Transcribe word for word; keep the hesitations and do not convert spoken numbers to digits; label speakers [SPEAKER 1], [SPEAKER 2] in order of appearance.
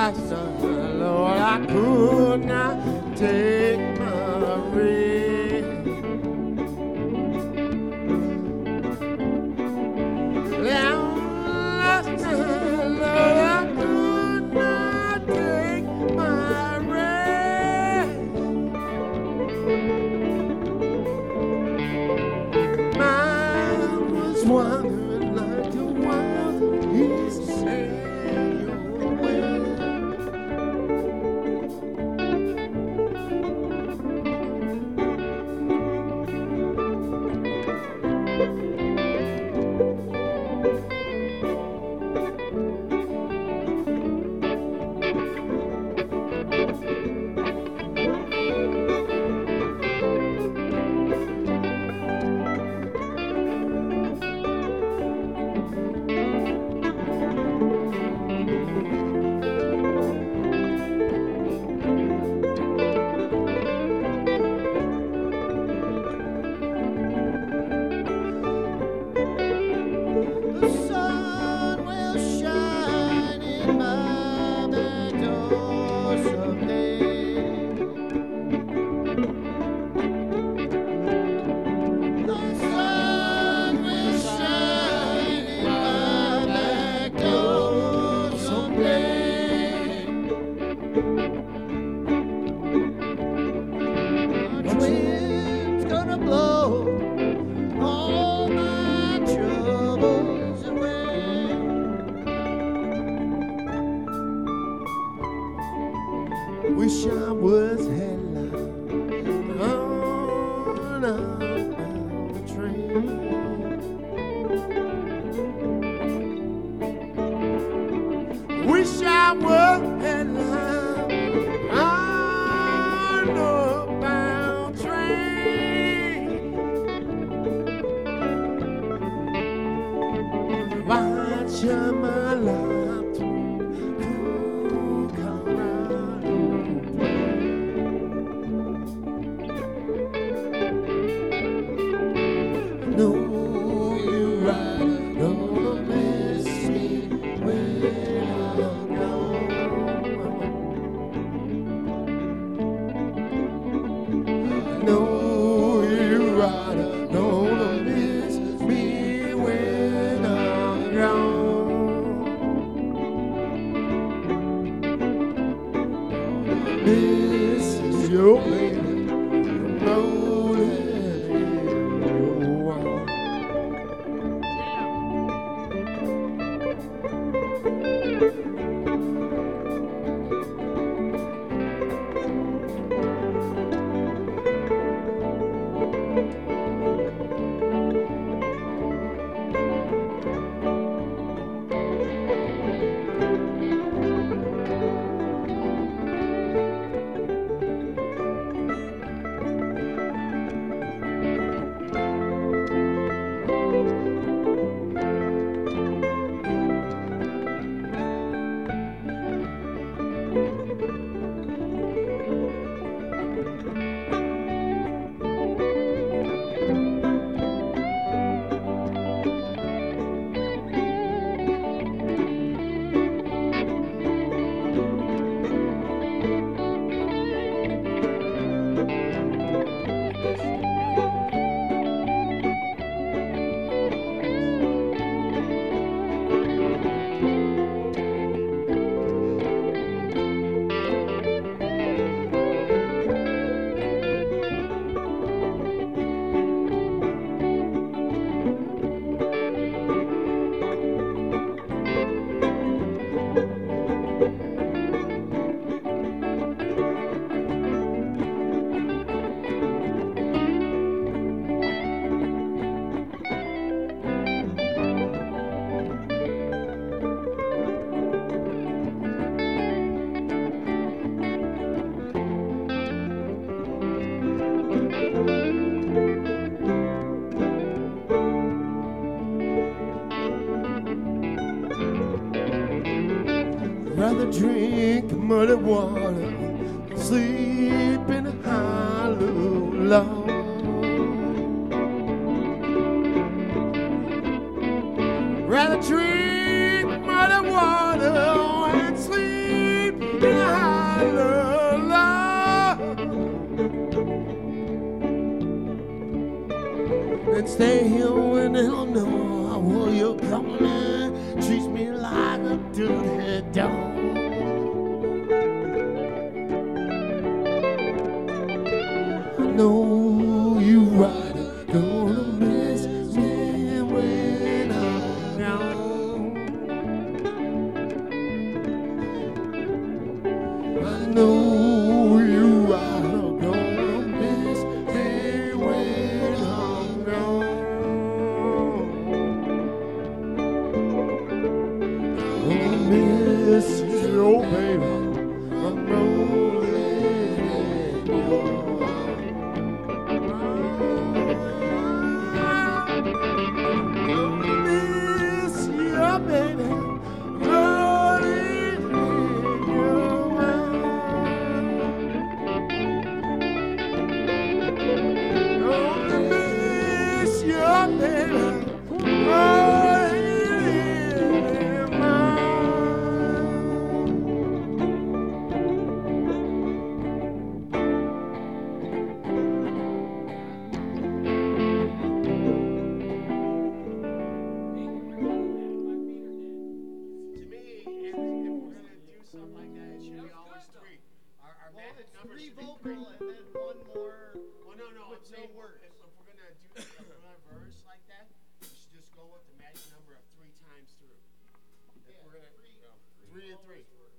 [SPEAKER 1] last night, Lord, I could not take my rest. Last night, Lord, I could not take my rest. Mine was wandering like a wild beast. Wish I was headline on a train. Wish I was headline on a bound train. Watch my life through Colorado. No, you're right, don't miss me when I'm gone. No, you're right, don't miss me when I'm gone. This is your baby, you know that. Rather drink muddy water, sleep in a hollow log. Rather drink muddy water and sleep stay here when they don't know how you're coming. Treats me like a dirty dog. I know you right, gonna miss me when I'm gone. I know you right, gonna miss me when I'm gone. Gonna miss you, baby. I'm gonna let you go. Miss you, baby. Gonna let you Gonna miss you, baby. Gonna let you something like that, it should be always three. Our, our well, magic number three vocal and then one more. Well, no, no, I'm saying no words. If, if we're gonna do if we're gonna verse like that, we should just go with the magic number of three times through. If yeah, we're gonna three, no, three, three and three.